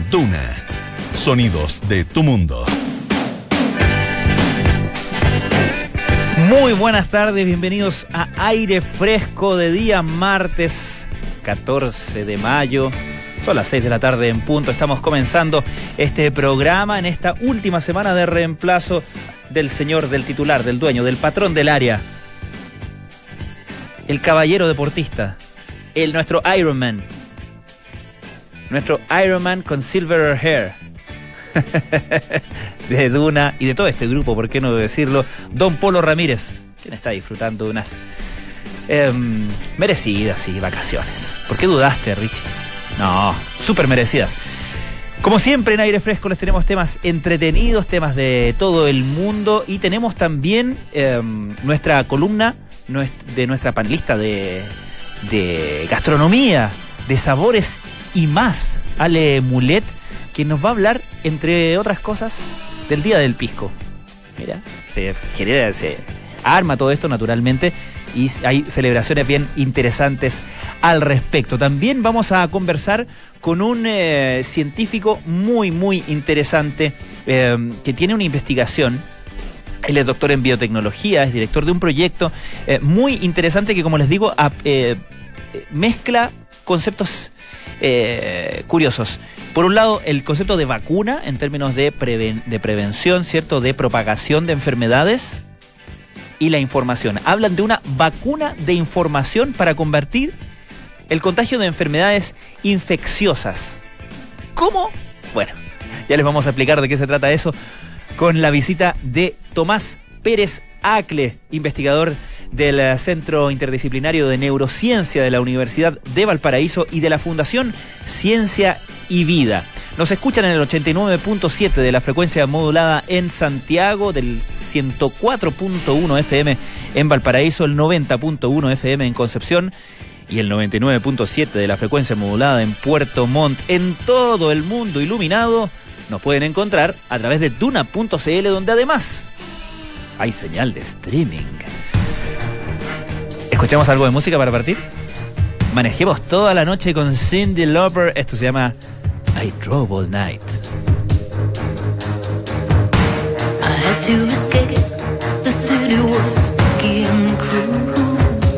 Duna. Sonidos de tu mundo. Muy buenas tardes, bienvenidos a Aire Fresco de día martes 14 de mayo. Son las 6 de la tarde en punto. Estamos comenzando este programa en esta última semana de reemplazo del señor, del titular, del dueño, del patrón del área. El caballero deportista. Nuestro Iron Man. Nuestro Iron Man con silver hair. De Duna y de todo este grupo, por qué no decirlo, Don Polo Ramírez, quien está disfrutando de unas merecidas vacaciones. ¿Por qué dudaste, Richie? No, súper merecidas. Como siempre en Aire Fresco les tenemos temas entretenidos, temas de todo el mundo, y tenemos también nuestra columna de nuestra panelista de gastronomía, de sabores y más, Ale Mulet, que nos va a hablar, entre otras cosas, del Día del Pisco. Mira, se arma todo esto naturalmente y hay celebraciones bien interesantes al respecto. También vamos a conversar con un científico muy interesante que tiene una investigación. Él es doctor en biotecnología, es director de un proyecto muy interesante que, como les digo, mezcla conceptos curiosos. Por un lado, el concepto de vacuna en términos de prevención, ¿cierto?, de propagación de enfermedades, y la información. Hablan de una vacuna de información para combatir el contagio de enfermedades infecciosas. ¿Cómo? Bueno, ya les vamos a explicar de qué se trata eso con la visita de Tomás Pérez Acle, investigador del Centro Interdisciplinario de Neurociencia de la Universidad de Valparaíso y de la Fundación Ciencia y Vida. Nos escuchan en el 89.7 de la frecuencia modulada en Santiago, del 104.1 FM en Valparaíso, el 90.1 FM en Concepción y el 99.7 de la frecuencia modulada en Puerto Montt. En todo el mundo iluminado nos pueden encontrar a través de duna.cl, donde además hay señal de streaming. ¿Escuchamos algo de música para partir? Manejemos toda la noche con Cyndi Lauper. Esto se llama I Drove All Night. I had to escape. The city was sticky and cruel.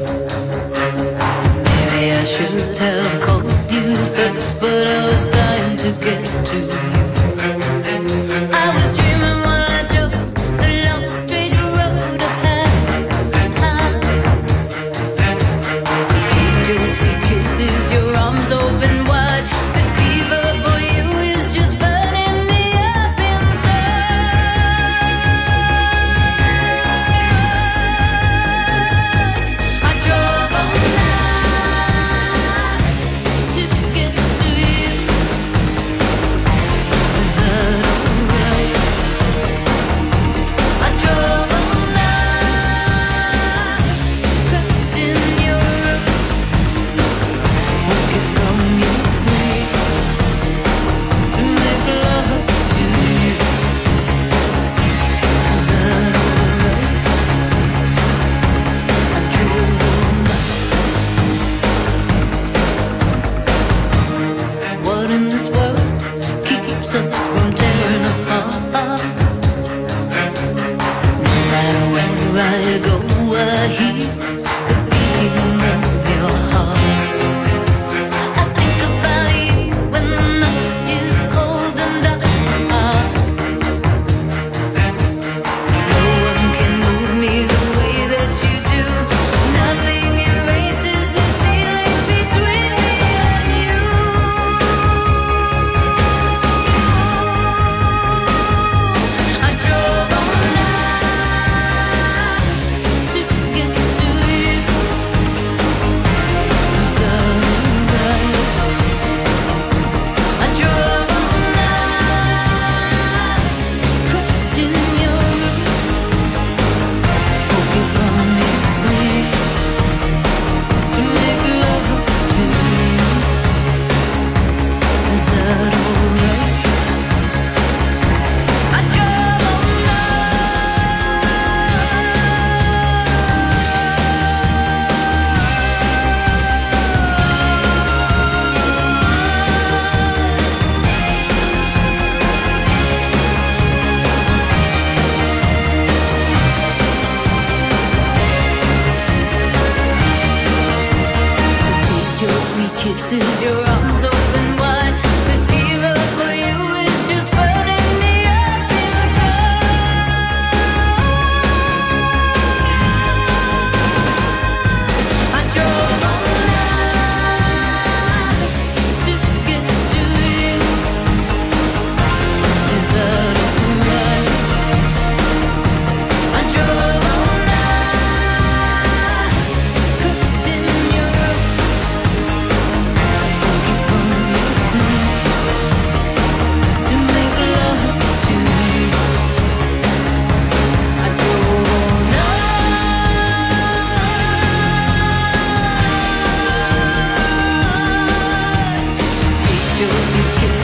Maybe I should have called you first, but I was dying to get to you. I was dreaming while I drove the long straight road ahead. You kissed your sweet kisses, your arms open wide. This fever for you is just burning me up inside. I drove all night to get to you. Is that alright? I drove all night, trapped in your room. Woke you from your sleep to make love to you. Is that alright? I drove all night. What in this world keeps us from tearing apart? No matter where I go, I hear the beating of your heart. I think about you when the night is cold and dark. No one can move me the way that you do. Nothing erases this feeling between me and you.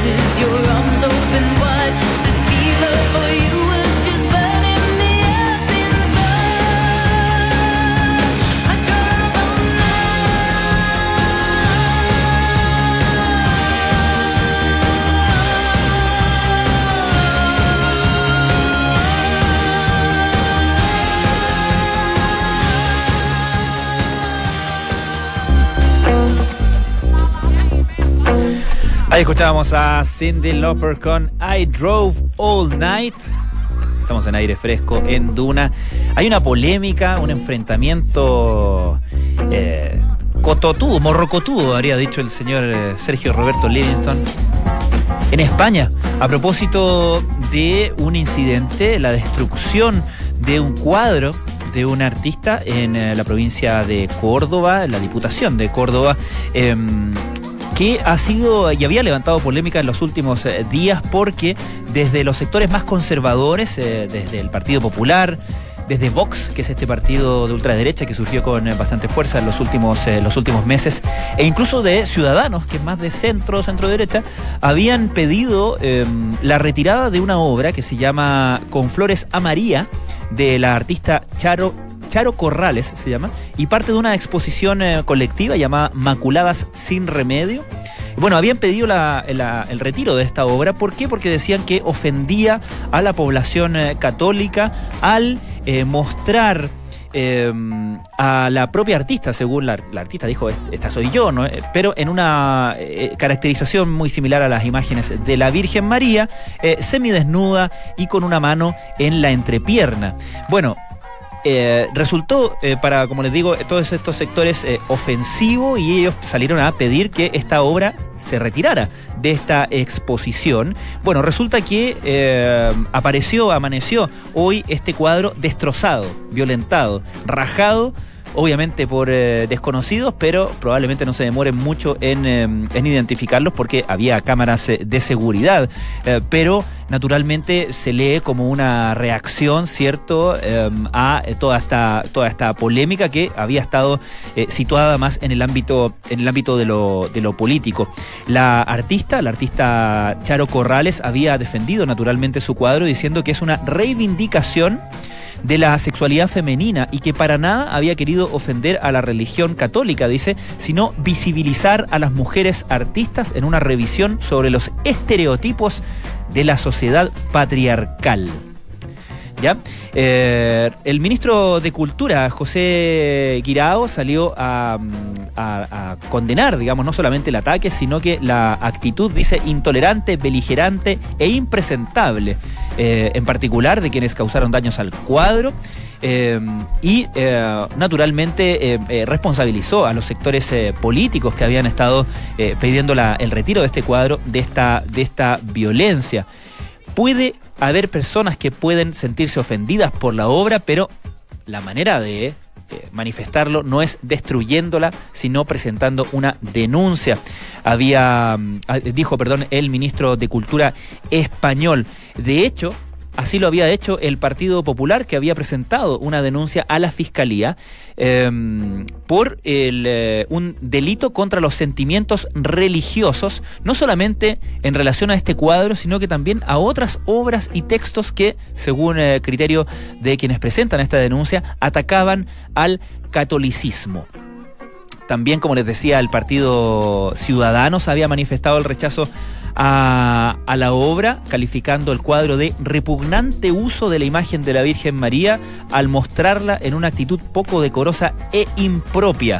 places, your arms open wide. This fever for you was just burning me up inside. I drove all Ahí escuchábamos a Cyndi Lauper con I Drove All Night. Estamos en aire fresco, en Duna. Hay una polémica, un enfrentamiento cototudo, morrocotudo, habría dicho el señor Sergio Roberto Livingston, en España, a propósito de un incidente, la destrucción de un cuadro de un artista en la provincia de Córdoba, en la Diputación de Córdoba, que ha sido y había levantado polémica en los últimos días porque desde los sectores más conservadores, desde el Partido Popular, desde Vox, que es este partido de ultraderecha que surgió con bastante fuerza en los últimos meses, e incluso de Ciudadanos, que es más de centro-derecha, habían pedido la retirada de una obra que se llama Con Flores a María, de la artista Charo Corrales, se llama, y parte de una exposición colectiva llamada Maculadas sin Remedio. Bueno, habían pedido el retiro de esta obra. ¿Por qué? Porque decían que ofendía a la población católica al mostrar a la propia artista, según la artista dijo, esta soy yo, ¿no? Pero en una caracterización muy similar a las imágenes de la Virgen María, semidesnuda y con una mano en la entrepierna. Bueno, resultó para, como les digo, todos estos sectores ofensivo, y ellos salieron a pedir que esta obra se retirara de esta exposición. Bueno, resulta que amaneció hoy este cuadro destrozado, violentado, rajado, obviamente por desconocidos, pero probablemente no se demoren mucho en identificarlos porque había cámaras de seguridad, pero naturalmente se lee como una reacción, ¿cierto?, a toda esta polémica que había estado situada más en el ámbito de lo político. La artista Charo Corrales había defendido naturalmente su cuadro diciendo que es una reivindicación de la sexualidad femenina y que para nada había querido ofender a la religión católica, dice, sino visibilizar a las mujeres artistas en una revisión sobre los estereotipos de la sociedad patriarcal. ¿Ya? El ministro de Cultura, José Guirao, salió a condenar, digamos, no solamente el ataque, sino que la actitud, dice, intolerante, beligerante e impresentable, en particular de quienes causaron daños al cuadro, y naturalmente responsabilizó a los sectores políticos que habían estado pidiendo el retiro de este cuadro, de esta violencia. Puede haber personas que pueden sentirse ofendidas por la obra, pero la manera de manifestarlo no es destruyéndola, sino presentando una denuncia. Dijo el ministro de Cultura español. De hecho, así lo había hecho el Partido Popular, que había presentado una denuncia a la Fiscalía por un delito contra los sentimientos religiosos, no solamente en relación a este cuadro, sino que también a otras obras y textos que, según criterio de quienes presentan esta denuncia, atacaban al catolicismo. También, como les decía, el Partido Ciudadanos había manifestado el rechazo a la obra, calificando el cuadro de repugnante uso de la imagen de la Virgen María al mostrarla en una actitud poco decorosa e impropia.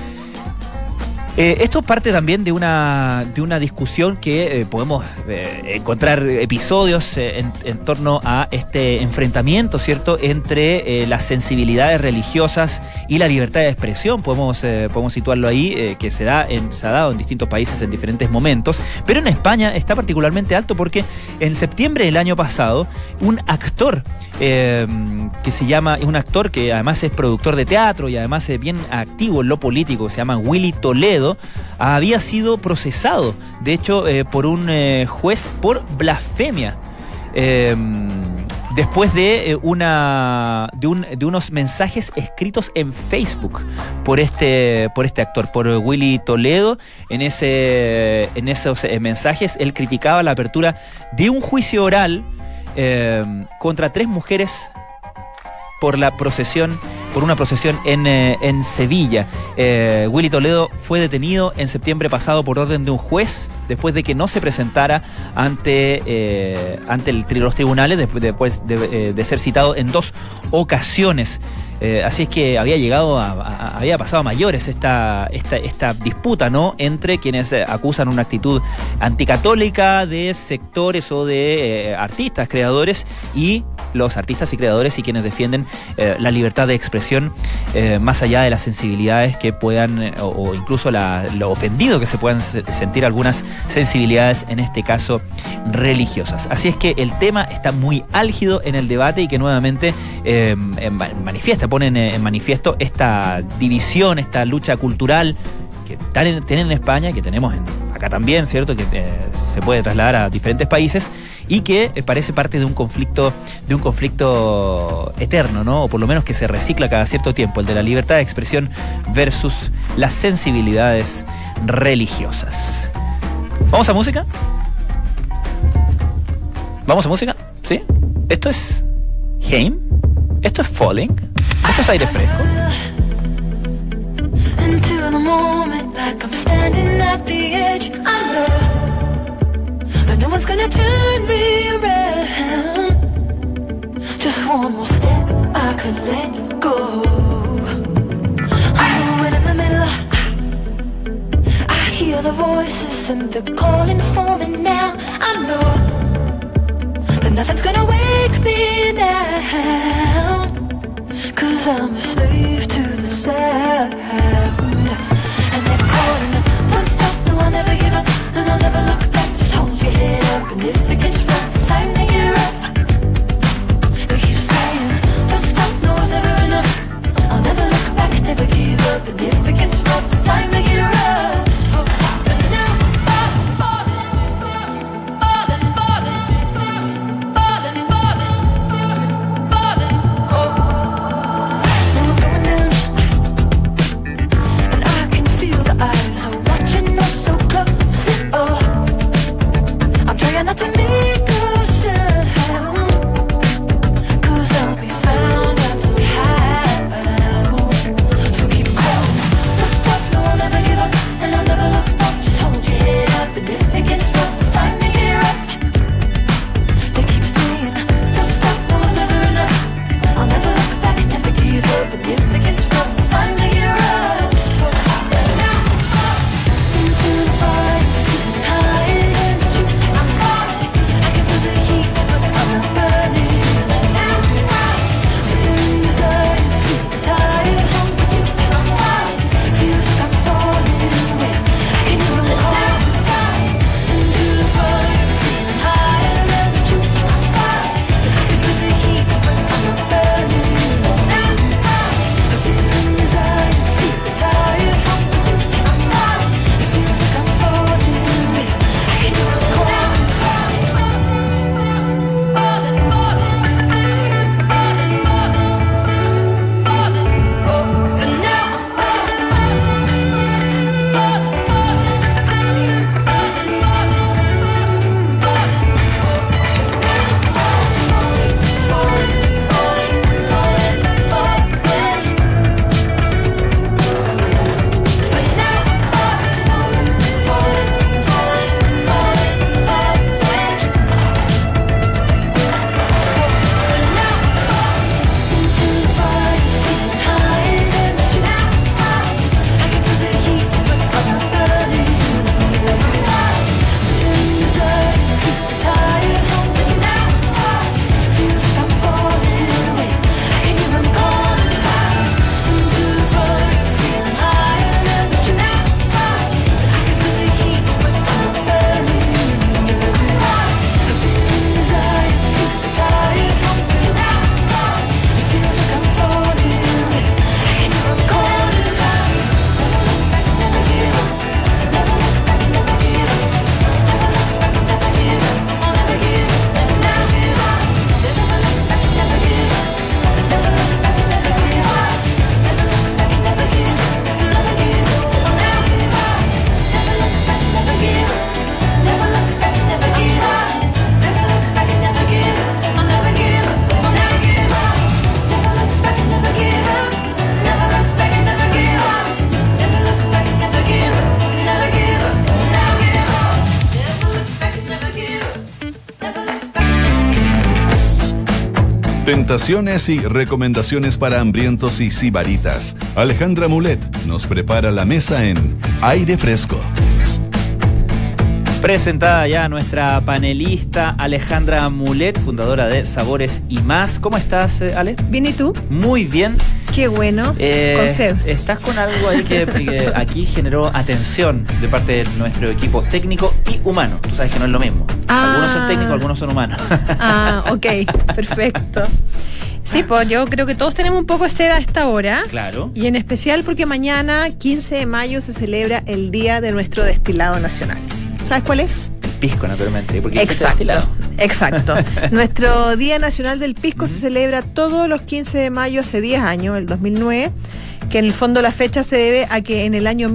Esto parte también de una discusión que podemos encontrar episodios en torno a este enfrentamiento, ¿cierto?, entre las sensibilidades religiosas y la libertad de expresión. Podemos situarlo ahí, que se ha dado en distintos países en diferentes momentos, pero en España está particularmente alto porque en septiembre del año pasado un actor es un actor que además es productor de teatro y además es bien activo en lo político, se llama Willy Toledo, había sido procesado, de hecho, por un juez por blasfemia. después de unos mensajes escritos en Facebook por este actor, por Willy Toledo. En esos mensajes él criticaba la apertura de un juicio oral contra 3 mujeres por una procesión en Sevilla. Willy Toledo fue detenido en septiembre pasado por orden de un juez después de que no se presentara ante los tribunales después de ser citado en 2 ocasiones. Así es que había pasado a mayores esta disputa, ¿no?, entre quienes acusan una actitud anticatólica de sectores o de artistas, creadores, y los artistas y creadores y quienes defienden la libertad de expresión más allá de las sensibilidades que puedan o incluso lo ofendido que se puedan sentir algunas sensibilidades, en este caso religiosas. Así es que el tema está muy álgido en el debate y que nuevamente pone en manifiesto esta división, esta lucha cultural que tienen en España, que tenemos acá también, ¿cierto?, que se puede trasladar a diferentes países y que parece parte de un conflicto eterno, ¿no?, o por lo menos que se recicla cada cierto tiempo, el de la libertad de expresión versus las sensibilidades religiosas. ¿Vamos a música? ¿Sí? Esto es Haim, esto es Falling, esto es aire fresco. Into the moment, like I'm standing at the edge. I know that no one's gonna turn me around. Just one more step, I could let go. Oh, and in the middle, I hear the voices and they're calling for me now. I know that nothing's gonna wake me now. 'Cause I'm a slave to the sound. And they're calling, don't stop, no, I'll never give up. And I'll never look back, just hold your head up. And if it gets rough, it's time to get up. They keep saying, don't stop, no, it's never enough. I'll never look back and never give up. And if it gets rough, it's time to get rough. But now I'm falling, falling, falling, falling, falling, falling, oh. Eyes are watching us so closely. Oh, I'm trying not to miss Tentaciones y recomendaciones para hambrientos y sibaritas. Alejandra Mulet nos prepara la mesa en Aire Fresco. Presentada ya nuestra panelista Alejandra Mulet, fundadora de Sabores y Más. ¿Cómo estás, Ale? Bien, ¿y tú? Muy bien. Qué bueno, con sed. Estás con algo ahí que aquí generó atención de parte de nuestro equipo técnico y humano. Tú sabes que no es lo mismo. Algunos son técnicos, algunos son humanos. Ok, perfecto. Sí, pues yo creo que todos tenemos un poco de sed a esta hora. Claro. Y en especial porque mañana, 15 de mayo, se celebra el Día de nuestro Destilado Nacional. ¿Sabes cuál es? El pisco, naturalmente. Porque Exacto. Nuestro Día Nacional del Pisco se celebra todos los 15 de mayo hace 10 años, el 2009, que en el fondo la fecha se debe a que en el año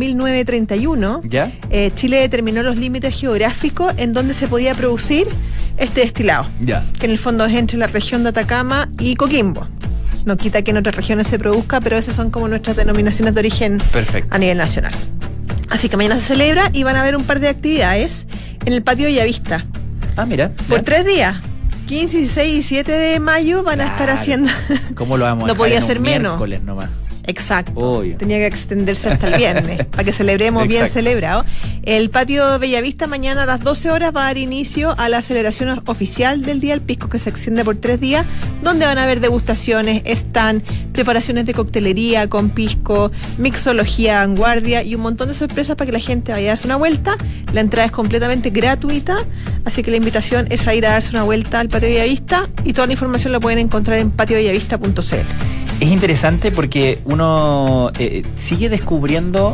1931 ¿Ya? Chile determinó los límites geográficos en donde se podía producir este destilado, Ya. que en el fondo es entre la región de Atacama y Coquimbo. No quita que en otras regiones se produzca, pero esas son como nuestras denominaciones de origen Perfecto. a nivel nacional. Así que mañana se celebra y van a haber un par de actividades en el patio Bellavista. Ah, mira. Por ya. 3 días. 15, 16 y 7 de mayo van a estar Claro. haciendo... ¿Cómo lo vamos a No dejar podía en un ser menos. miércoles nomás? Exacto. Obvio. Tenía que extenderse hasta el viernes para que celebremos bien Exacto. celebrado. El patio Bellavista mañana a las 12 horas va a dar inicio a la celebración oficial del Día del Pisco, que se extiende por 3 días, donde van a haber degustaciones, stand, preparaciones de coctelería con pisco, mixología vanguardia y un montón de sorpresas para que la gente vaya a darse una vuelta. La entrada es completamente gratuita, así que la invitación es a ir a darse una vuelta al patio Bellavista y toda la información la pueden encontrar en patiobellavista.cl. Es interesante porque uno sigue descubriendo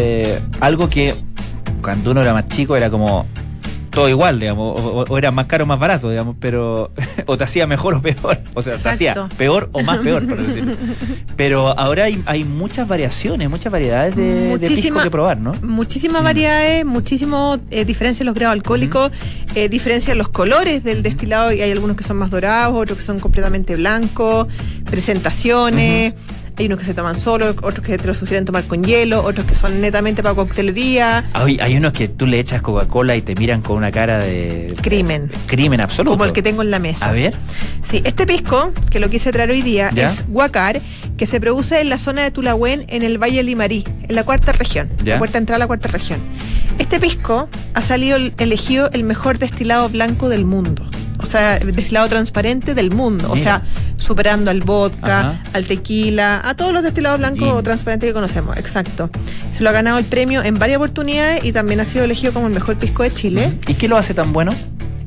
algo que cuando uno era más chico era como todo igual, digamos, o era más caro o más barato, digamos, pero o te hacía mejor o peor, o sea, te hacía Exacto. peor o más peor, por decirlo. Pero ahora hay muchas variaciones, muchas variedades de pisco que probar, ¿no? Muchísimas variedades, muchísimo diferencia en los grados alcohólicos, diferencia en los colores del destilado, y hay algunos que son más dorados, otros que son completamente blancos, presentaciones. Hay unos que se toman solo, otros que te lo sugieren tomar con hielo, otros que son netamente para coctelería. Hay unos que tú le echas Coca-Cola y te miran con una cara de Crimen. crimen absoluto. Como el que tengo en la mesa. A ver. Sí, este pisco, que lo quise traer hoy día, ¿Ya? es Huacar, que se produce en la zona de Tulahuen, en el Valle Limarí, en la 4ª región, ¿Ya? la puerta de entrada a la 4ª región. Este pisco ha salido elegido el mejor destilado blanco del mundo. O sea, destilado transparente del mundo. O Mira. sea, superando al vodka, Ajá. al tequila, a todos los destilados blancos Gin. transparentes que conocemos. Exacto. Se lo ha ganado el premio en varias oportunidades y también ha sido elegido como el mejor pisco de Chile. ¿Y qué lo hace tan bueno?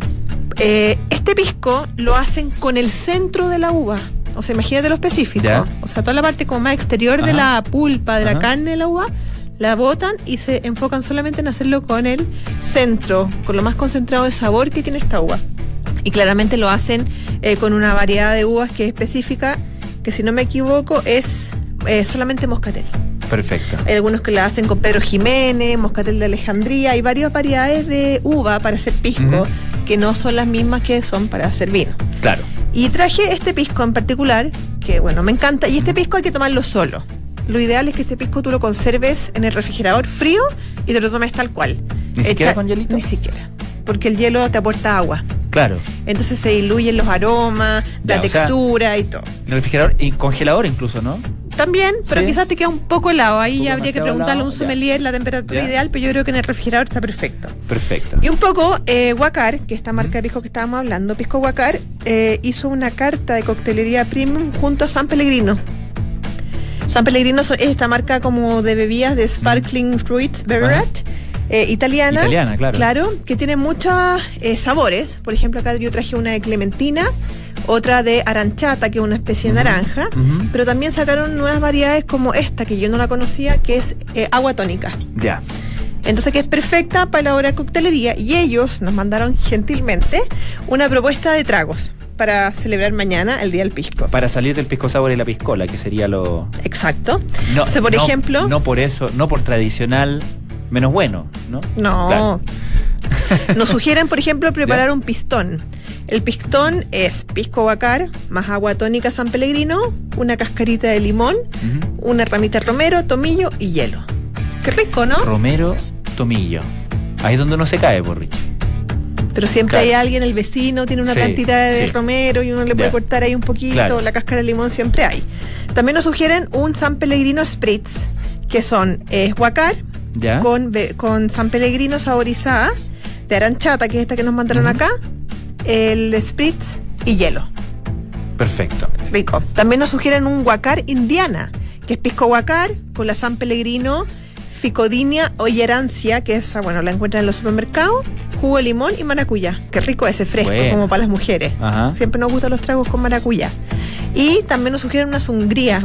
Este pisco lo hacen con el centro de la uva. O sea, imagínate lo específico. Ya. O sea, toda la parte como más exterior de Ajá. la pulpa, de la Ajá. carne de la uva, la botan y se enfocan solamente en hacerlo con el centro, con lo más concentrado de sabor que tiene esta uva. Y claramente lo hacen con una variedad de uvas que es específica, que si no me equivoco es solamente moscatel. Perfecto. Hay algunos que la hacen con Pedro Jiménez, moscatel de Alejandría. Hay varias variedades de uva para hacer pisco, que no son las mismas que son para hacer vino. Claro. Y traje este pisco en particular, que bueno, me encanta. Y este pisco hay que tomarlo solo. Lo ideal es que este pisco tú lo conserves en el refrigerador frío y te lo tomes tal cual. ¿Ni siquiera con hielito? Ni siquiera. Porque el hielo te aporta agua. Claro. Entonces se diluyen los aromas, Ya, la o sea, textura y todo. En el refrigerador y congelador incluso, ¿no? También, pero Sí. quizás te queda un poco helado. Ahí Un poco habría que demasiado preguntarle a un helado, ya. sommelier la temperatura Ya. ideal, pero yo creo que en el refrigerador está perfecto. Perfecto. Y un poco, Huacar, que esta marca de pisco que estábamos hablando, Pisco Huacar, hizo una carta de coctelería premium junto a San Pellegrino. San Pellegrino es esta marca como de bebidas de sparkling fruit beverage. Italiana. Italiana, claro. Claro, que tiene muchos sabores. Por ejemplo, acá yo traje una de clementina, otra de aranciata, que es una especie de naranja, pero también sacaron nuevas variedades como esta, que yo no la conocía, que es agua tónica. Ya. Entonces, que es perfecta para elaborar coctelería, y ellos nos mandaron gentilmente una propuesta de tragos para celebrar mañana el Día del Pisco. Para salir del pisco sour y la piscola, que sería lo... Exacto. No, O sea, por no, ejemplo... No por eso, no por tradicional menos bueno, ¿no? No. Claro. Nos sugieren, por ejemplo, preparar un pistón. El pistón es pisco Huacar, más agua tónica San Pellegrino, una cascarita de limón, una ramita de romero, tomillo y hielo. Qué rico, ¿no? Romero, tomillo. Ahí es donde uno se cae, por Richie. Pero siempre Claro. hay alguien, el vecino tiene una Sí, plantita de sí. romero y uno le puede Ya. cortar ahí un poquito, Claro. la cáscara de limón siempre hay. También nos sugieren un San Pellegrino Spritz, que son guacar ¿Ya? con San Pellegrino saborizada, de aranchata, que es esta que nos mandaron Ujú. acá, el Spritz y hielo. Perfecto. Rico. También nos sugieren un guacar indiana, que es pisco guacar con la San Pellegrino, ficodinia o herancia, que esa, bueno, la encuentran en los supermercados, jugo de limón y maracuyá. Qué rico ese fresco, Bueno. como para las mujeres. Ajá. Siempre nos gustan los tragos con maracuyá. Y también nos sugieren una sangría,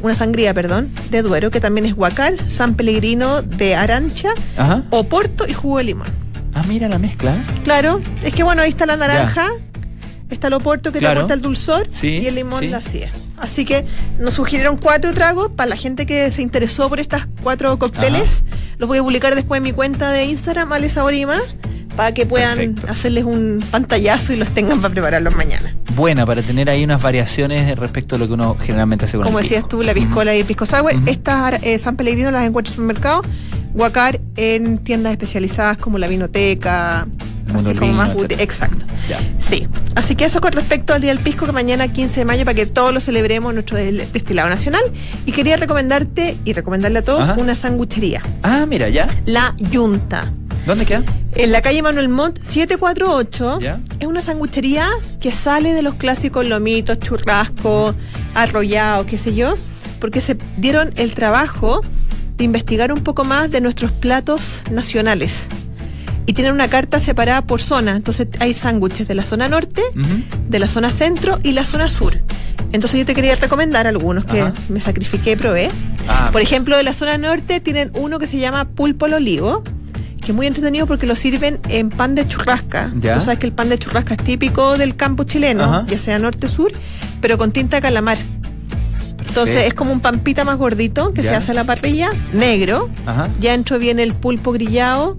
de Duero, que también es guacar, San Pellegrino de arancha, Ajá. oporto y jugo de limón. Ah, mira la mezcla. Claro, es que bueno, ahí está la naranja, está el oporto que Claro. te aporta el dulzor Sí, y el limón sí. la acidez. Así que nos sugirieron 4 tragos para la gente que se interesó por estas 4 cócteles. Los voy a publicar después en mi cuenta de Instagram, Ale Sabor y Más, para que puedan Perfecto. hacerles un pantallazo y los tengan para prepararlos mañana. Buena, para tener ahí unas variaciones respecto a lo que uno generalmente hace con Como el decías pisco. tú, la piscola y el pisco sour. Ujú. Estas San Pellegrino las encuentras en el supermercado, guacar en tiendas especializadas como la Vinoteca, Mundo así como Vino, más etcétera. útil. Exacto. Ya. Sí, así que eso con respecto al Día del Pisco, que mañana 15 de mayo, para que todos lo celebremos en nuestro destilado nacional. Y quería recomendarte y recomendarle a todos Ajá. una sanguchería, Ah, mira, ya. La Yunta. ¿Dónde queda? En la calle Manuel Montt 748. Ya. Es una sanguchería que sale de los clásicos lomitos, churrasco, arrollado, qué sé yo, porque se dieron el trabajo de investigar un poco más de nuestros platos nacionales. Y tienen una carta separada por zona. Entonces hay sándwiches de la zona norte, Ujú. de la zona centro y la zona sur. Entonces yo te quería recomendar algunos que Ajá. me sacrifiqué y probé. Ah, Por ejemplo, de la zona norte tienen uno que se llama pulpo al olivo, que es muy entretenido porque lo sirven en pan de churrasca. Ya. Tú sabes que el pan de churrasca es típico del campo chileno, Ajá. ya sea norte o sur, pero con tinta de calamar. Entonces es como un pampita más gordito que Ya. se hace a la parrilla, negro. Ajá. Ya dentro viene el pulpo grillado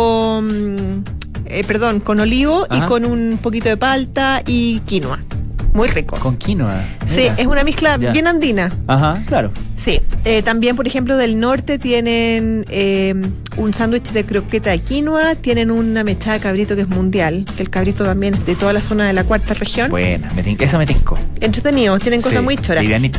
con olivo y Ajá. con un poquito de palta y quinoa. Muy rico. Con quinoa. Sí, Mira. es una mezcla Ya. bien andina. Ajá, claro. Sí, también por ejemplo del norte tienen un sándwich de croqueta de quinoa, tienen una mechada de cabrito que es mundial, que el cabrito también es de toda la zona de la cuarta región. Buena, esa me tincó. Entretenidos, tienen cosas Sí, muy choras. livianita.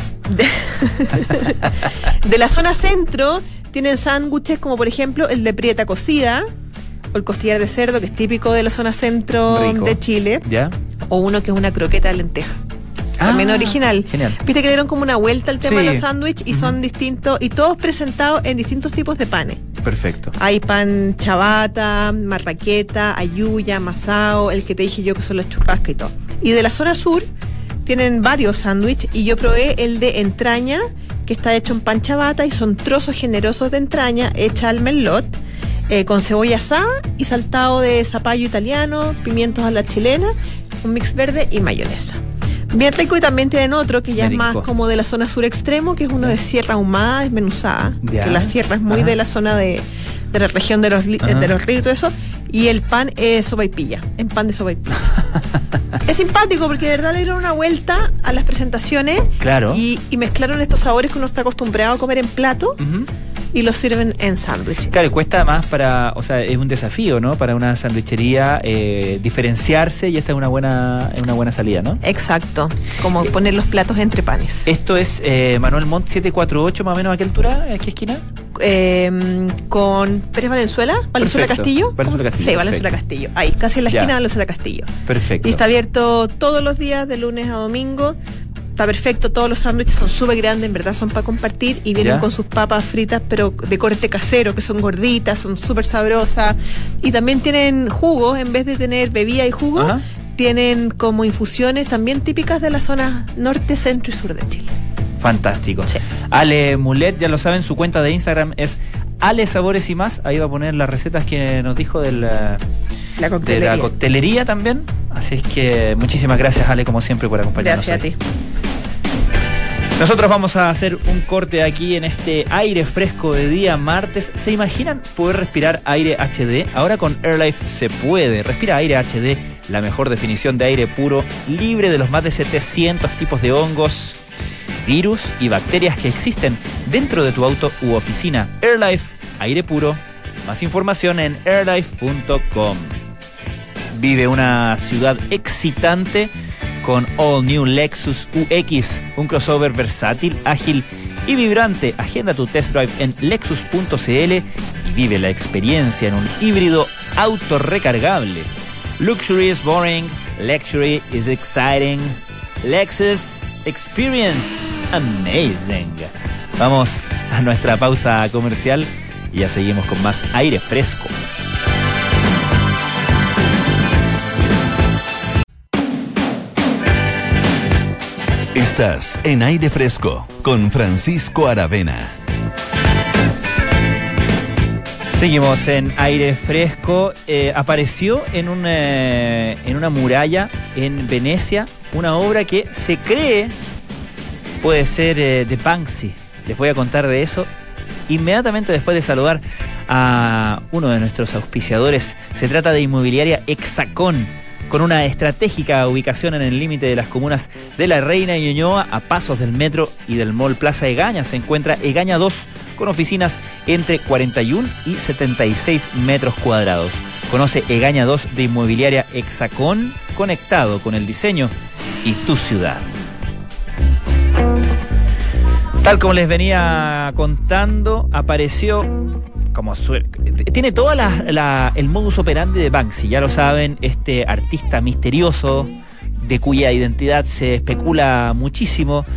De la zona centro tienen sándwiches como por ejemplo el de prieta cocida o el costillar de cerdo, que es típico de la zona centro Rico. de Chile, ¿Ya? o uno que es una croqueta de lenteja. También Ah, original. Genial. Viste que dieron como una vuelta al tema Sí. de los sándwiches y son distintos, y todos presentados en distintos tipos de panes. Perfecto. Hay pan chabata, marraqueta, ayuya, masao, el que te dije yo que son los churrascas y todo. Y de la zona sur tienen varios sándwiches y yo probé el de entraña, que está hecho en pan chabata y son trozos generosos de entraña hecha al merlot, con cebolla asada y saltado de zapallo italiano, pimientos a la chilena, un mix verde y mayonesa. Bien rico. Y también tienen otro que ya Me es más tincó. como de la zona sur extremo, que es uno de sierra ahumada, desmenuzada, Ya. que la sierra es muy Ajá. de la zona de la región de los Ajá. de los ríos y todo eso, y el pan es sopaipilla, en pan de sopaipilla. Es simpático porque de verdad le dieron una vuelta a las presentaciones Claro. y mezclaron estos sabores que uno está acostumbrado a comer en plato Ujú. y los sirven en sándwich. Claro, y cuesta más o sea, es un desafío, ¿no? Para una sandwichería diferenciarse, y esta es una buena salida, ¿no? Exacto, como poner los platos entre panes. Esto es Manuel Montt 748, más o menos, ¿a qué altura? ¿A qué esquina? Con Pérez Valenzuela, Valenzuela Perfecto. Castillo. Valenzuela Castillo, Sí, Valenzuela perfecto. Castillo. Ahí, casi en la Ya. esquina de Valenzuela Castillo. Perfecto. Y está abierto todos los días, de lunes a domingo. Está perfecto, todos los sándwiches son súper grandes, en verdad son para compartir y vienen Ya. con sus papas fritas, pero de corte casero, que son gorditas, son súper sabrosas. Y también tienen jugos, en vez de tener bebida y jugo, Ajá. tienen como infusiones también típicas de la zona norte, centro y sur de Chile. Fantástico. Sí. Ale Mulet, ya lo saben, su cuenta de Instagram es Ale Sabores y Más. Ahí va a poner las recetas que nos dijo de La la coctelería. coctelería también. Así es que muchísimas gracias, Ale, como siempre, por acompañarnos. Gracias a hoy. ti. Nosotros vamos a hacer un corte aquí en este aire fresco de día martes. ¿Se imaginan poder respirar aire HD? Ahora con AirLife se puede. Respira aire HD, la mejor definición de aire puro, libre de los más de 700 tipos de hongos, virus y bacterias que existen dentro de tu auto u oficina. AirLife, aire puro. Más información en airlife.com. Vive una ciudad excitante con All New Lexus UX, un crossover versátil, ágil y vibrante. Agenda tu test drive en lexus.cl y vive la experiencia en un híbrido autorrecargable. Luxury is boring, luxury is exciting. Lexus Experience Amazing. Vamos a nuestra pausa comercial y ya seguimos con más aire fresco. Estás en Aire Fresco con Francisco Aravena. Seguimos en Aire Fresco. Apareció en una muralla en Venecia una obra que se cree puede ser de Banksy. Les voy a contar de eso inmediatamente después de saludar a uno de nuestros auspiciadores. Se trata de Inmobiliaria Hexacón, con una estratégica ubicación en el límite de las comunas de La Reina y Ñuñoa, a pasos del metro y del Mall Plaza Egaña. Se encuentra Egaña 2, con oficinas entre 41 y 76 metros cuadrados. Conoce Egaña 2 de Inmobiliaria Hexacón, conectado con el diseño y tu ciudad. Tal como les venía contando, apareció tiene toda el modus operandi de Banksy, ya lo saben, este artista misterioso de cuya identidad se especula muchísimo,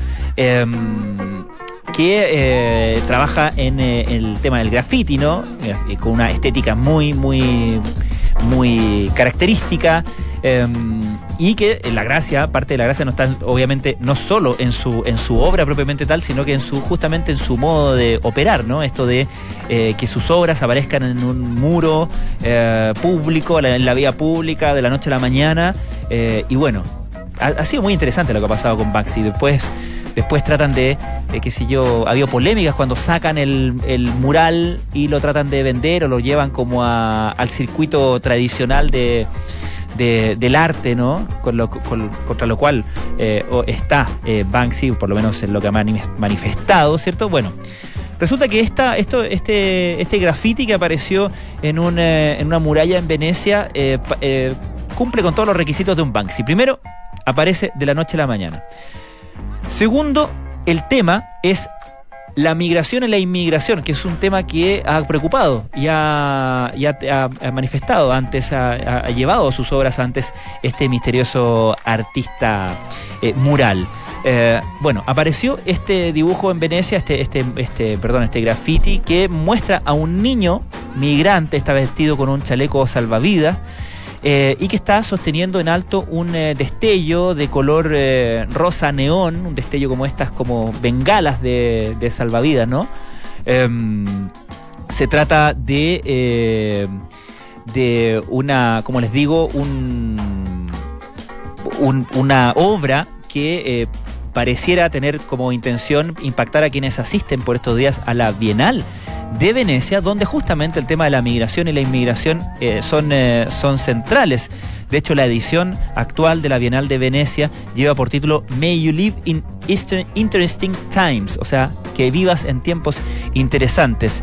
que trabaja en el tema del graffiti, ¿no? Con una estética muy característica, y que parte de la gracia no está obviamente no solo en su obra propiamente tal, sino que justamente en su modo de operar, ¿no? Esto de que sus obras aparezcan en un muro público, en la vía pública, de la noche a la mañana, y bueno, ha sido muy interesante lo que ha pasado con Banksy. Después tratan de qué sé yo, ha habido polémicas cuando sacan el mural y lo tratan de vender o lo llevan como al circuito tradicional del arte, ¿no? Contra lo cual está Banksy, por lo menos en lo que ha manifestado, ¿cierto? Bueno, resulta que este graffiti que apareció en una muralla en Venecia cumple con todos los requisitos de un Banksy. Primero, aparece de la noche a la mañana. Segundo, el tema es la migración y la inmigración, que es un tema que ha preocupado y ha manifestado antes, ha llevado sus obras antes este misterioso artista mural. Bueno, apareció este dibujo en Venecia, este graffiti que muestra a un niño migrante, está vestido con un chaleco salvavidas, y que está sosteniendo en alto un destello de color rosa neón, un destello como estas, como bengalas de salvavidas, ¿no? Se trata de una, como les digo, una obra que pareciera tener como intención impactar a quienes asisten por estos días a la Bienal de Venecia, donde justamente el tema de la migración y la inmigración son centrales. De hecho, la edición actual de la Bienal de Venecia lleva por título May You Live in Interesting Times, o sea, que vivas en tiempos interesantes.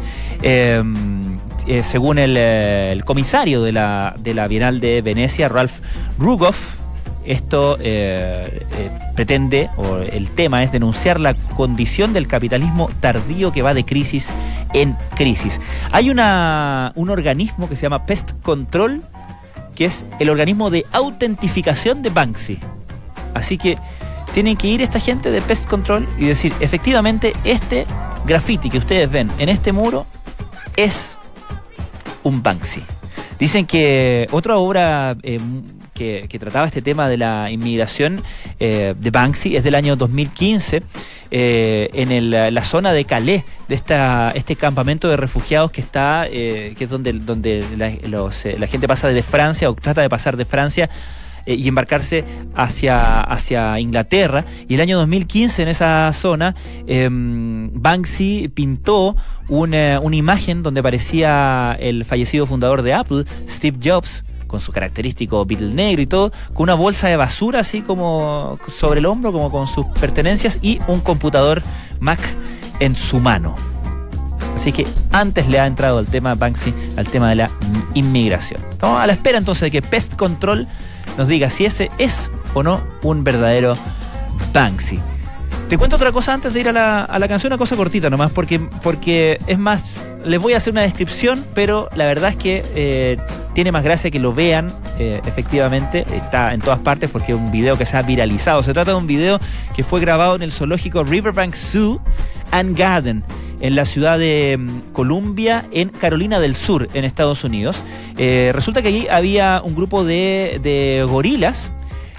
Según el comisario de la Bienal de Venecia, Ralph Rugoff, esto pretende, o el tema es denunciar la condición del capitalismo tardío que va de crisis en crisis. Hay un organismo que se llama Pest Control, que es el organismo de autentificación de Banksy. Así que tienen que ir esta gente de Pest Control y decir, efectivamente, este graffiti que ustedes ven en este muro es un Banksy. Dicen que otra obra que trataba este tema de la inmigración de Banksy es del año 2015, en la zona de Calais, de este campamento de refugiados que está, que es donde la gente pasa desde Francia, o trata de pasar de Francia y embarcarse hacia Inglaterra. Y el año 2015 en esa zona Banksy pintó una imagen donde aparecía el fallecido fundador de Apple, Steve Jobs, con su característico Beatle negro y todo, con una bolsa de basura así como sobre el hombro, como con sus pertenencias, y un computador Mac en su mano. Así que antes le ha entrado el tema Banksy al tema de la inmigración. Estamos a la espera entonces de que Pest Control nos diga si ese es o no un verdadero Banksy. Te cuento otra cosa antes de ir a la canción, una cosa cortita nomás, porque es más, les voy a hacer una descripción, pero la verdad es que tiene más gracia que lo vean, efectivamente, está en todas partes porque es un video que se ha viralizado. Se trata de un video que fue grabado en el zoológico Riverbank Zoo and Garden, en la ciudad de Columbia, en Carolina del Sur, en Estados Unidos. Resulta que allí había un grupo de gorilas,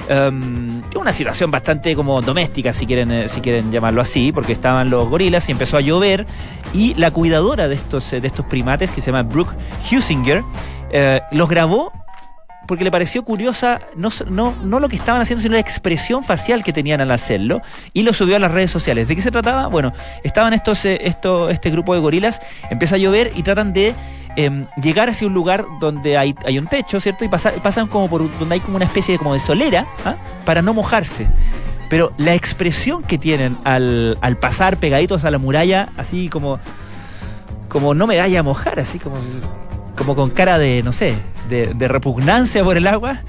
una situación bastante como doméstica, si quieren llamarlo así, porque estaban los gorilas y empezó a llover, y la cuidadora de estos primates, que se llama Brooke Husinger, los grabó porque le pareció curiosa no lo que estaban haciendo, sino la expresión facial que tenían al hacerlo, y lo subió a las redes sociales. ¿De qué se trataba? Bueno, estaban este grupo de gorilas, empieza a llover y tratan de llegar hacia un lugar donde hay un techo, ¿cierto? Y pasan como por donde hay como una especie de solera, ¿ah? Para no mojarse. Pero la expresión que tienen al pasar pegaditos a la muralla, así como no me vaya a mojar, así como con cara de, no sé, de repugnancia por el agua,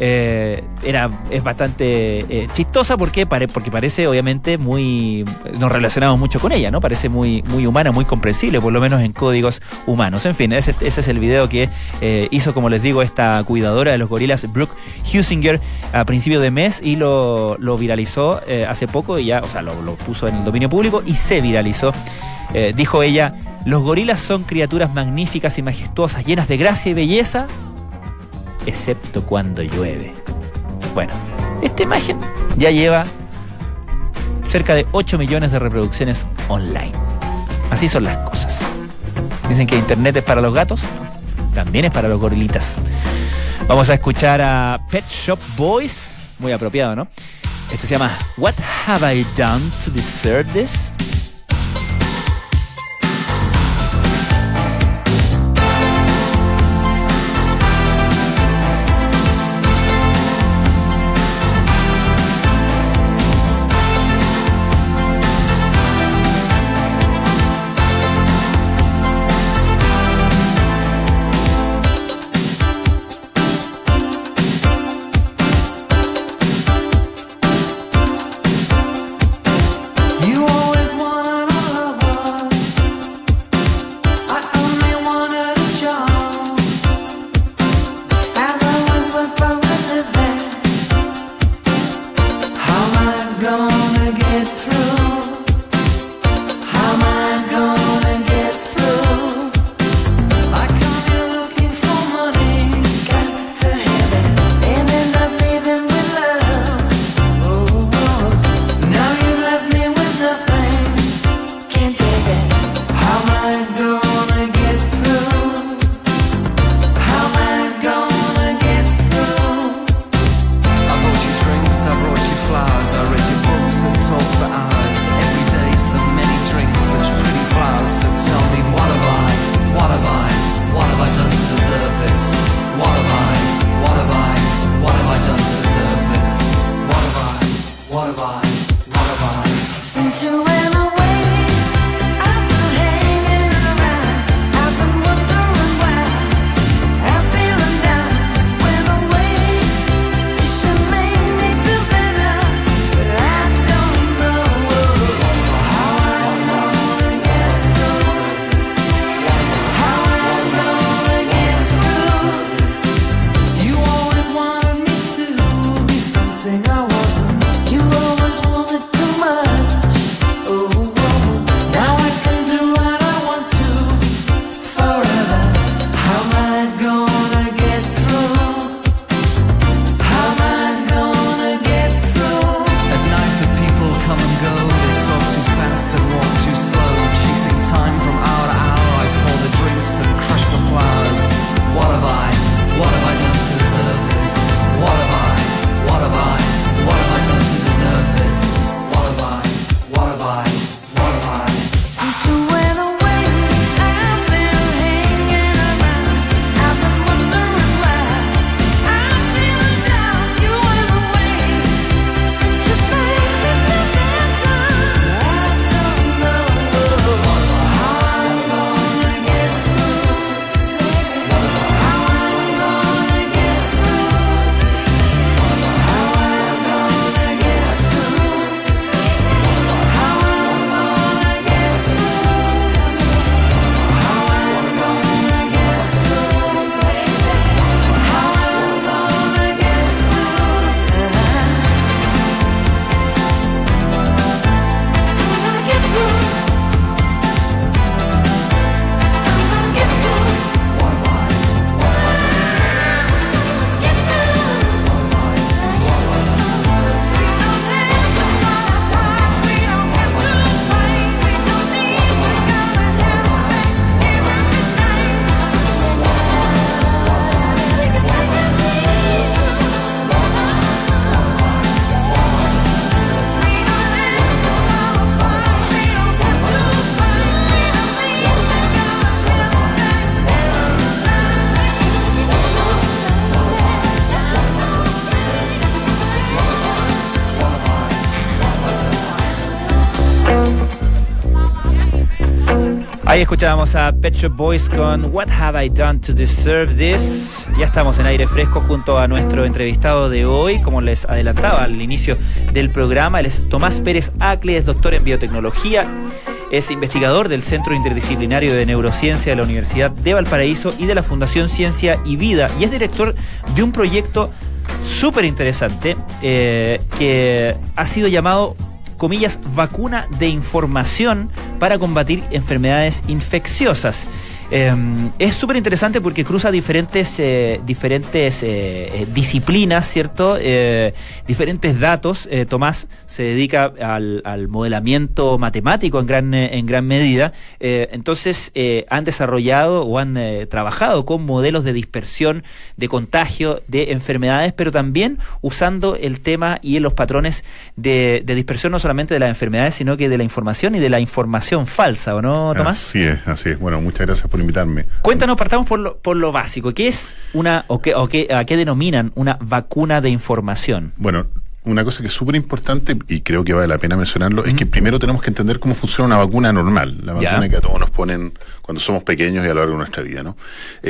es bastante chistosa porque parece obviamente nos relacionamos mucho con ella, ¿no? Parece muy, muy humana, muy comprensible, por lo menos en códigos humanos. En fin, ese es el video que hizo, como les digo, esta cuidadora de los gorilas, Brooke Husinger, a principio de mes, y lo viralizó hace poco, y ya, o sea, lo puso en el dominio público y se viralizó. Dijo ella: los gorilas son criaturas magníficas y majestuosas, llenas de gracia y belleza, excepto cuando llueve. Bueno, esta imagen ya lleva cerca de 8 millones de reproducciones online. Así son las cosas. Dicen que internet es para los gatos, también es para los gorilitas. Vamos a escuchar a Pet Shop Boys, muy apropiado, ¿no? Esto se llama What Have I Done to Deserve This? You always Ahí escuchábamos a Pet Shop Boys con What Have I Done to Deserve This. Ya estamos en aire fresco junto a nuestro entrevistado de hoy. Como les adelantaba al inicio del programa, él es Tomás Pérez Acle, es doctor en biotecnología, es investigador del Centro Interdisciplinario de Neurociencia de la Universidad de Valparaíso y de la Fundación Ciencia y Vida, y es director de un proyecto súper interesante que ha sido llamado, comillas, vacuna de información para combatir enfermedades infecciosas. Es súper interesante porque cruza diferentes disciplinas, ¿cierto? Diferentes datos. Tomás se dedica al modelamiento matemático en gran medida. Entonces han desarrollado o han trabajado con modelos de dispersión, de contagio de enfermedades, pero también usando el tema y los patrones de dispersión no solamente de las enfermedades, sino que de la información y de la información falsa, ¿o no, Tomás? Así es. Bueno, muchas gracias por invitarme. Cuéntanos, partamos por lo básico. ¿Qué es a qué denominan una vacuna de información? Bueno, una cosa que es súper importante y creo que vale la pena mencionarlo es que primero tenemos que entender cómo funciona una vacuna normal, la vacuna que a todos nos ponen cuando somos pequeños y a lo largo de nuestra vida, ¿no?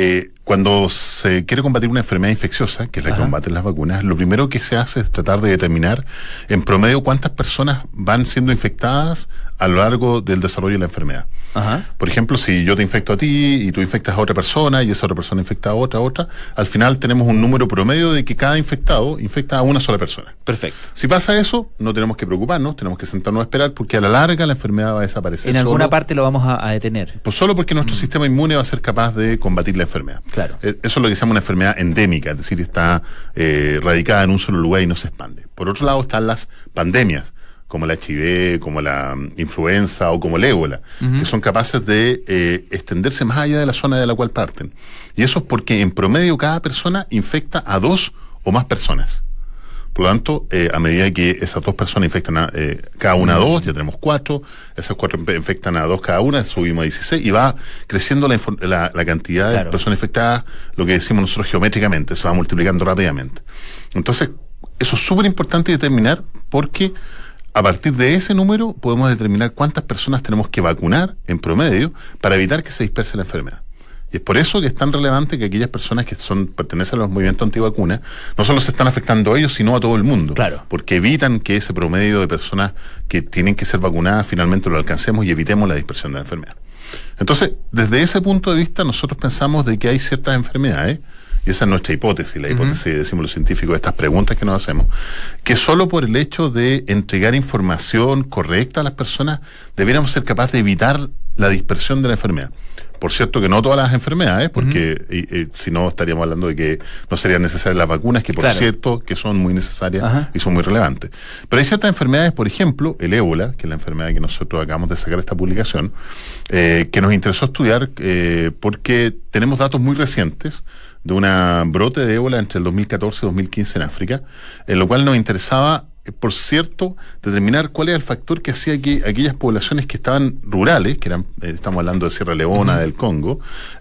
Cuando se quiere combatir una enfermedad infecciosa, que es la que combaten las vacunas, lo primero que se hace es tratar de determinar en promedio cuántas personas van siendo infectadas a lo largo del desarrollo de la enfermedad. Por ejemplo, si yo te infecto a ti y tú infectas a otra persona y esa otra persona infecta a otra, al final tenemos un número promedio de que cada infectado infecta a una sola persona. Perfecto. Si pasa eso, no tenemos que preocuparnos, tenemos que sentarnos a esperar porque a la larga la enfermedad va a desaparecer. En alguna parte lo vamos a detener. Pues solo porque nuestro sistema inmune va a ser capaz de combatir la enfermedad. Claro. Eso es lo que se llama una enfermedad endémica, es decir, está radicada en un solo lugar y no se expande. Por otro lado están las pandemias, como el HIV, como la influenza o como el ébola, que son capaces de extenderse más allá de la zona de la cual parten. Y eso es porque en promedio cada persona infecta a 2 o más personas. Por lo tanto, a medida que esas 2 personas infectan cada una a 2, ya tenemos 4, esas 4 infectan a 2 cada una, subimos a 16 y va creciendo la cantidad de personas infectadas, lo que decimos nosotros geométricamente, se va multiplicando rápidamente. Entonces, eso es súper importante determinar porque a partir de ese número podemos determinar cuántas personas tenemos que vacunar en promedio para evitar que se disperse la enfermedad. Y es por eso que es tan relevante que aquellas personas que pertenecen a los movimientos antivacunas no solo se están afectando a ellos, sino a todo el mundo. Claro. Porque evitan que ese promedio de personas que tienen que ser vacunadas finalmente lo alcancemos y evitemos la dispersión de la enfermedad. Entonces, desde ese punto de vista, nosotros pensamos de que hay ciertas enfermedades, y esa es nuestra hipótesis, la hipótesis, decimos los científicos, de estas preguntas que nos hacemos, que solo por el hecho de entregar información correcta a las personas, debiéramos ser capaces de evitar la dispersión de la enfermedad. Por cierto que no todas las enfermedades, porque si no estaríamos hablando de que no serían necesarias las vacunas, que por cierto que son muy necesarias y son muy relevantes. Pero hay ciertas enfermedades, por ejemplo, el ébola, que es la enfermedad que nosotros acabamos de sacar esta publicación, que nos interesó estudiar porque tenemos datos muy recientes de una brote de ébola entre el 2014 y 2015 en África, en lo cual nos interesaba, por cierto, determinar cuál era el factor que hacía que aquellas poblaciones que estaban rurales, que eran, estamos hablando de Sierra Leona, del Congo,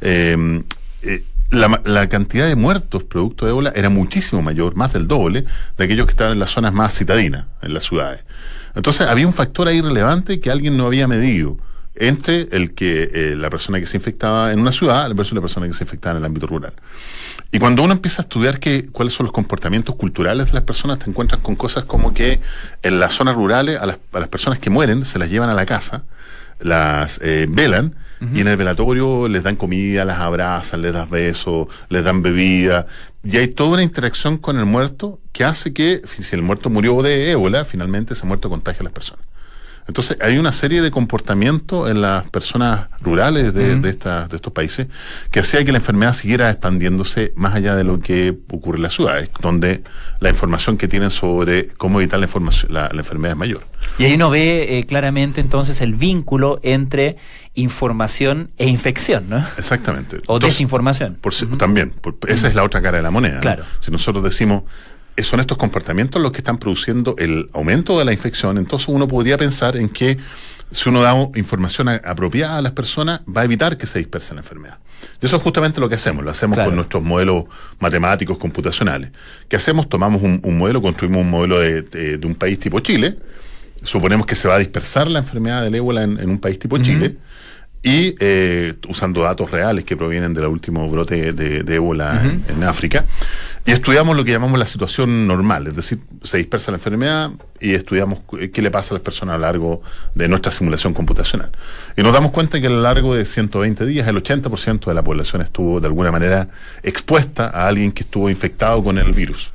la cantidad de muertos producto de ébola era muchísimo mayor, más del doble, de aquellos que estaban en las zonas más citadinas, en las ciudades. Entonces había un factor ahí relevante que alguien no había medido entre la persona que se infectaba en una ciudad versus la persona que se infectaba en el ámbito rural. Y cuando uno empieza a estudiar cuáles son los comportamientos culturales de las personas, te encuentras con cosas como que en las zonas rurales a las personas que mueren se las llevan a la casa, las velan, y en el velatorio les dan comida, las abrazan, les dan besos, les dan bebida, y hay toda una interacción con el muerto que hace que, si el muerto murió de ébola, finalmente ese muerto contagia a las personas. Entonces hay una serie de comportamientos en las personas rurales de estos países que hacía que la enfermedad siguiera expandiéndose más allá de lo que ocurre en las ciudades, donde la información que tienen sobre cómo evitar la enfermedad es mayor. Y ahí uno ve claramente entonces el vínculo entre información e infección, ¿no? Exactamente. O desinformación. También, esa es la otra cara de la moneda. Claro. ¿No? Si nosotros decimos son estos comportamientos los que están produciendo el aumento de la infección, entonces uno podría pensar en que si uno da información apropiada a las personas, va a evitar que se disperse la enfermedad. Y eso es justamente lo que hacemos, lo hacemos con nuestros modelos matemáticos computacionales. ¿Qué hacemos? Tomamos un modelo, construimos un modelo de un país tipo Chile, suponemos que se va a dispersar la enfermedad del ébola en un país tipo Chile, y usando datos reales que provienen del último brote de ébola en África, y estudiamos lo que llamamos la situación normal, es decir, se dispersa la enfermedad y estudiamos qué le pasa a las personas a lo largo de nuestra simulación computacional. Y nos damos cuenta que a lo largo de 120 días el 80% de la población estuvo de alguna manera expuesta a alguien que estuvo infectado con el virus.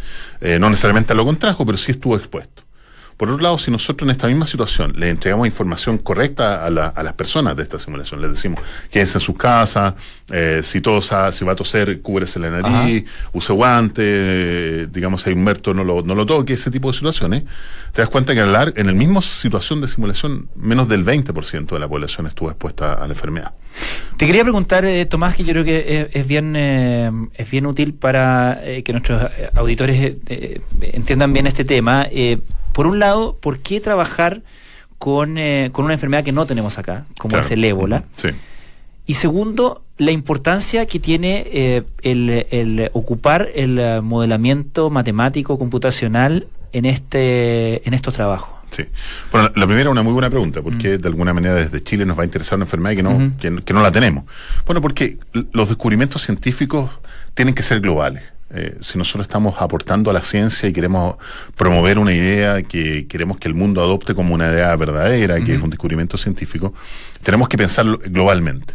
No necesariamente lo contrajo, pero sí estuvo expuesto. Por otro lado, si nosotros en esta misma situación le entregamos información correcta a las personas de esta simulación, les decimos quédense en sus casas, si va a toser, cúbrese la nariz, use guante, digamos, si hay un muerto, no lo toque, ese tipo de situaciones, te das cuenta que en la misma situación de simulación, menos del 20% de la población estuvo expuesta a la enfermedad. Te quería preguntar, Tomás, que yo creo que es bien útil para que nuestros auditores entiendan bien este tema. Por un lado, ¿por qué trabajar con una enfermedad que no tenemos acá, como es el ébola? Sí. Y segundo, la importancia que tiene el ocupar el modelamiento matemático computacional en estos trabajos. Sí. Bueno, la primera es una muy buena pregunta, porque de alguna manera desde Chile nos va a interesar una enfermedad que no la tenemos. Bueno, porque los descubrimientos científicos tienen que ser globales. Si nosotros estamos aportando a la ciencia y queremos promover una idea que queremos que el mundo adopte como una idea verdadera, que es un descubrimiento científico, tenemos que pensarlo globalmente.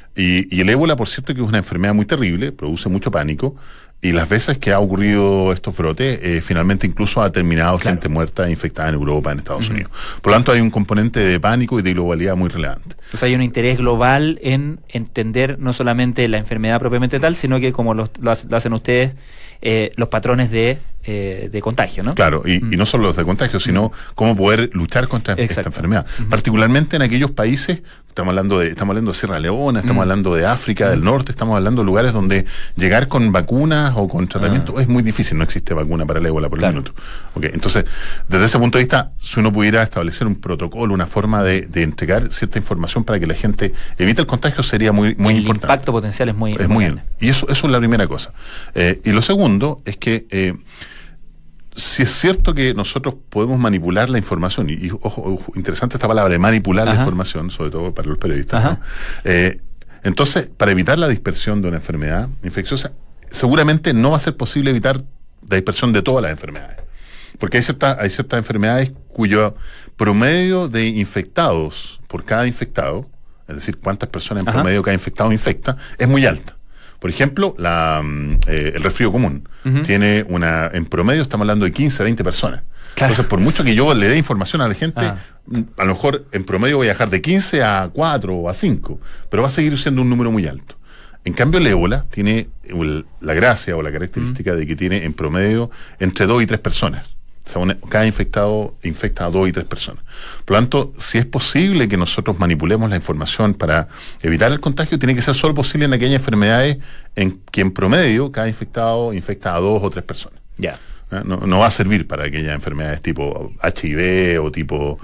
Y el ébola, por cierto, que es una enfermedad muy terrible, produce mucho pánico, y las veces que ha ocurrido estos brotes, finalmente incluso ha terminado gente muerta e infectada en Europa, en Estados Unidos. Por lo tanto, hay un componente de pánico y de globalidad muy relevante. O sea, hay un interés global en entender no solamente la enfermedad propiamente tal, sino que, como lo hacen ustedes, los patrones de contagio, ¿no? Claro, y no solo los de contagio, sino cómo poder luchar contra esta enfermedad. Particularmente en aquellos países, estamos hablando de Sierra Leona, estamos hablando de África del Norte, estamos hablando de lugares donde llegar con vacunas o con tratamiento es muy difícil, no existe vacuna para el ébola por el minuto. Okay, entonces, desde ese punto de vista, si uno pudiera establecer un protocolo, una forma de entregar cierta información para que la gente evite el contagio, sería muy importante. El impacto potencial es muy grande. Y eso es la primera cosa. Y lo segundo es que si es cierto que nosotros podemos manipular la información, y ojo, interesante esta palabra de manipular la información, sobre todo para los periodistas, ¿no? Entonces, para evitar la dispersión de una enfermedad infecciosa, seguramente no va a ser posible evitar la dispersión de todas las enfermedades. Porque hay ciertas enfermedades cuyo promedio de infectados por cada infectado, es decir, cuántas personas en promedio cada infectado infecta, es muy alta. Por ejemplo, el resfrío común tiene en promedio estamos hablando de 15 a 20 personas. Claro. Entonces, por mucho que yo le dé información a la gente, a lo mejor en promedio voy a bajar de 15 a 4 o a 5, pero va a seguir siendo un número muy alto. En cambio, el ébola tiene la gracia o la característica de que tiene en promedio entre 2 y 3 personas. O sea, cada infectado infecta a 2 y 3 personas. Por lo tanto, si es posible que nosotros manipulemos la información para evitar el contagio, tiene que ser solo posible en aquellas enfermedades en que en promedio cada infectado infecta a 2 o 3 personas. Ya. No va a servir para aquellas enfermedades tipo HIV o tipo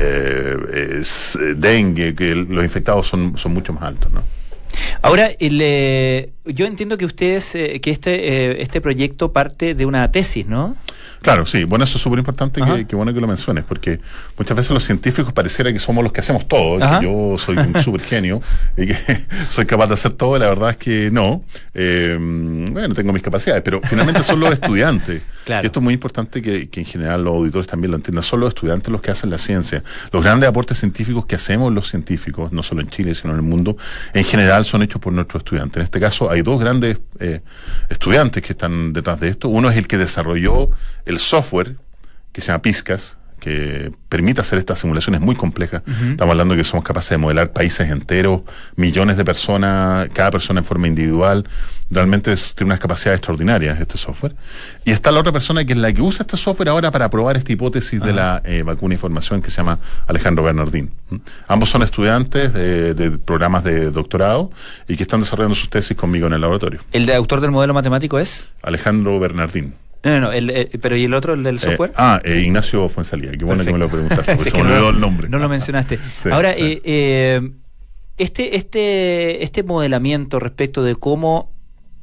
dengue, que los infectados son mucho más altos, ¿no? Ahora, yo entiendo que ustedes, que este proyecto parte de una tesis, ¿no? Claro, sí. Bueno, eso es súper importante, que bueno que lo menciones, porque muchas veces los científicos pareciera que somos los que hacemos todo, que yo soy un súper genio y que soy capaz de hacer todo, y la verdad es que no. Bueno, tengo mis capacidades, pero finalmente son los estudiantes. Claro. Y esto es muy importante que en general los auditores también lo entiendan. Son los estudiantes los que hacen la ciencia. Los grandes aportes científicos que hacemos los científicos, no solo en Chile, sino en el mundo, en general son hechos por nuestros estudiantes. En este caso hay dos grandes estudiantes que están detrás de esto. Uno es el que desarrolló el software que se llama PISCAS, que permite hacer estas simulaciones muy complejas. Estamos hablando de que somos capaces de modelar países enteros, millones de personas, cada persona en forma individual. Realmente tiene unas capacidades extraordinarias este software. Y está la otra persona que es la que usa este software ahora para probar esta hipótesis de la vacuna información, que se llama Alejandro Bernardín. Ambos son estudiantes de programas de doctorado y que están desarrollando sus tesis conmigo en el laboratorio. ¿El autor del modelo matemático es? Alejandro Bernardín. No, pero ¿y el otro, el del software? Ignacio Fuenzalía, qué bueno. Perfecto. Que me lo preguntaste, porque sí, se me olvidó el nombre. No lo mencionaste. Sí, ahora, sí. Este modelamiento respecto de cómo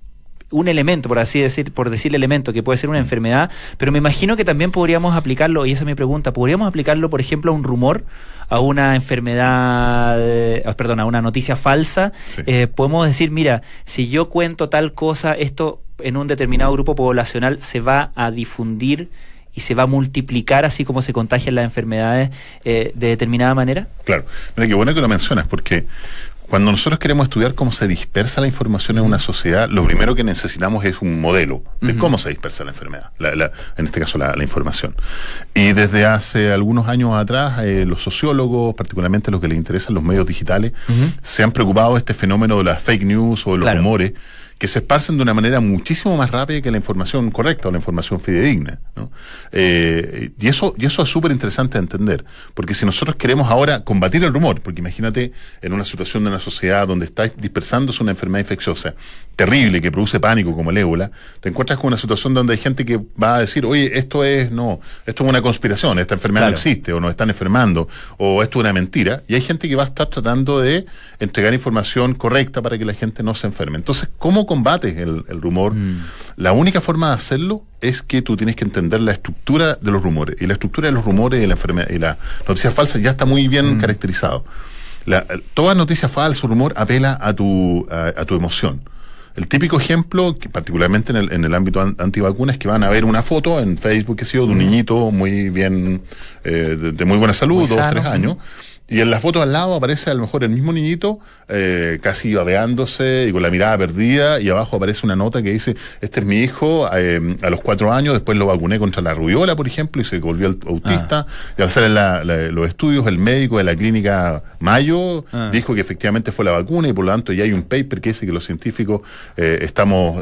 un elemento, por decirle elemento, que puede ser una enfermedad, pero me imagino que también podríamos aplicarlo, y esa es mi pregunta, ¿podríamos aplicarlo, por ejemplo, a un rumor, a una enfermedad, a una noticia falsa? Sí. Podemos decir, mira, si yo cuento tal cosa, esto en un determinado grupo poblacional se va a difundir y se va a multiplicar así como se contagian las enfermedades de determinada manera. Claro, mira, qué bueno que lo mencionas, porque cuando nosotros queremos estudiar cómo se dispersa la información en una sociedad, lo primero que necesitamos es un modelo de cómo se dispersa la enfermedad, en este caso la información. Y desde hace algunos años atrás, los sociólogos, particularmente los que les interesan los medios digitales, se han preocupado de este fenómeno de las fake news o de los rumores, que se esparcen de una manera muchísimo más rápida que la información correcta o la información fidedigna, ¿no? Y eso es súper interesante de entender, porque si nosotros queremos ahora combatir el rumor, porque imagínate en una situación de una sociedad donde está dispersándose una enfermedad infecciosa terrible que produce pánico como el ébola, te encuentras con una situación donde hay gente que va a decir, oye, esto es una conspiración, esta enfermedad no existe, o nos están enfermando, o esto es una mentira, y hay gente que va a estar tratando de entregar información correcta para que la gente no se enferme. Entonces, ¿cómo combates el rumor? La única forma de hacerlo es que tú tienes que entender la estructura de los rumores, y la estructura de los rumores y la enfermedad y las noticias falsas ya está muy bien caracterizado. Toda noticia falsa o rumor apela a tu emoción. El típico ejemplo, que particularmente en el ámbito antivacunas, es que van a ver una foto en Facebook, de un niñito muy bien, de muy buena salud, 2 o 3 años, y en la foto al lado aparece a lo mejor el mismo niñito, casi babeándose y con la mirada perdida, y abajo aparece una nota que dice, este es mi hijo, a los 4 años, después lo vacuné contra la rubiola, por ejemplo, y se volvió autista, y al hacer los estudios, el médico de la clínica Mayo dijo que efectivamente fue la vacuna, y por lo tanto ya hay un paper que dice que los científicos estamos,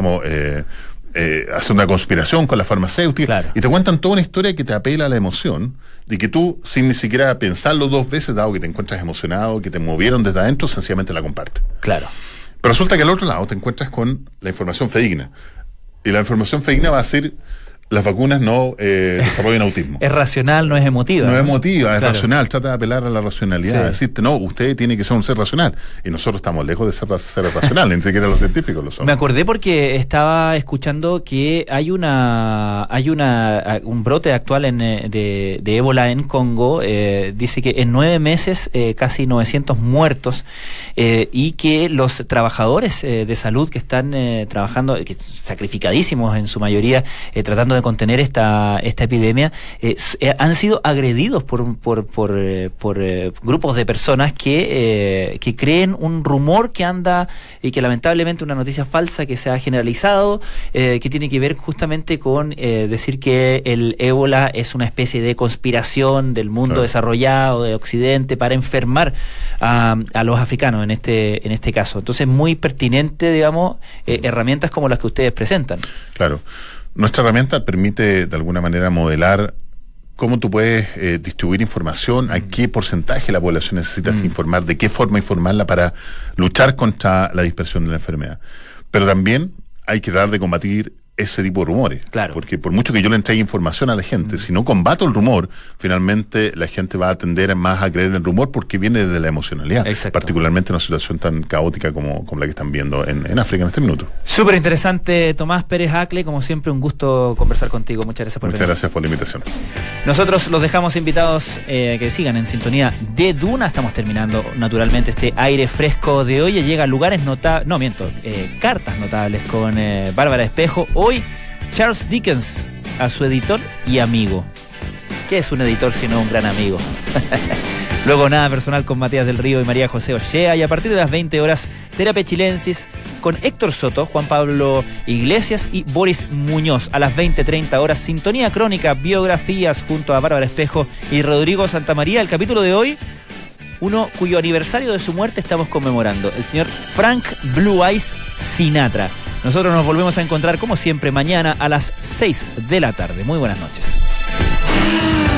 haciendo una conspiración con la farmacéutica, y te cuentan toda una historia que te apela a la emoción, de que tú, sin ni siquiera pensarlo 2 veces, dado que te encuentras emocionado, que te movieron desde adentro, sencillamente la compartes. Claro. Pero resulta que al otro lado te encuentras con la información fidedigna. Y la información fidedigna va a ser, las vacunas no desarrollan autismo. Es racional, no es emotiva. No es emotiva, es racional, trata de apelar a la racionalidad, decirte, no, usted tiene que ser un ser racional. Y nosotros estamos lejos de ser racionales, ni siquiera los científicos lo son. Me acordé porque estaba escuchando que hay un brote actual de ébola en Congo. Dice que en 9 meses casi 900 muertos, y que los trabajadores de salud que están trabajando, que sacrificadísimos en su mayoría, tratando de contener esta epidemia, han sido agredidos por grupos de personas que creen un rumor que anda, y que lamentablemente una noticia falsa que se ha generalizado, que tiene que ver justamente con decir que el ébola es una especie de conspiración del mundo desarrollado, de Occidente, para enfermar a los africanos en este caso. Entonces, muy pertinente, digamos, herramientas como las que ustedes presentan. Claro. Nuestra herramienta permite de alguna manera modelar cómo tú puedes distribuir información, a qué porcentaje de la población necesitas informar, de qué forma informarla para luchar contra la dispersión de la enfermedad. Pero también hay que tratar de combatir ese tipo de rumores. Claro. Porque por mucho que yo le entregue información a la gente, si no combato el rumor, finalmente la gente va a tender más a creer en el rumor porque viene desde la emocionalidad. Exacto. Particularmente en una situación tan caótica como la que están viendo en África en este minuto. Súper interesante, Tomás Pérez Acle, como siempre un gusto conversar contigo. Muchas gracias por venir. Muchas gracias por la invitación. Nosotros los dejamos invitados que sigan en sintonía de Duna. Estamos terminando naturalmente este aire fresco de hoy. Llega a lugares notables, cartas notables con Bárbara Espejo. Hoy Charles Dickens a su editor y amigo. ¿Qué es un editor sino un gran amigo? Luego Nada Personal con Matías del Río y María José Ochea, y a partir de las 20 horas Terapia Chilensis con Héctor Soto, Juan Pablo Iglesias y Boris Muñoz. A las 20:30 horas Sintonía Crónica, biografías junto a Bárbara Espejo y Rodrigo Santamaría. El capítulo de hoy, uno cuyo aniversario de su muerte estamos conmemorando, el señor Frank Blue Eyes Sinatra. Nosotros nos volvemos a encontrar como siempre mañana a las 6 de la tarde. Muy buenas noches.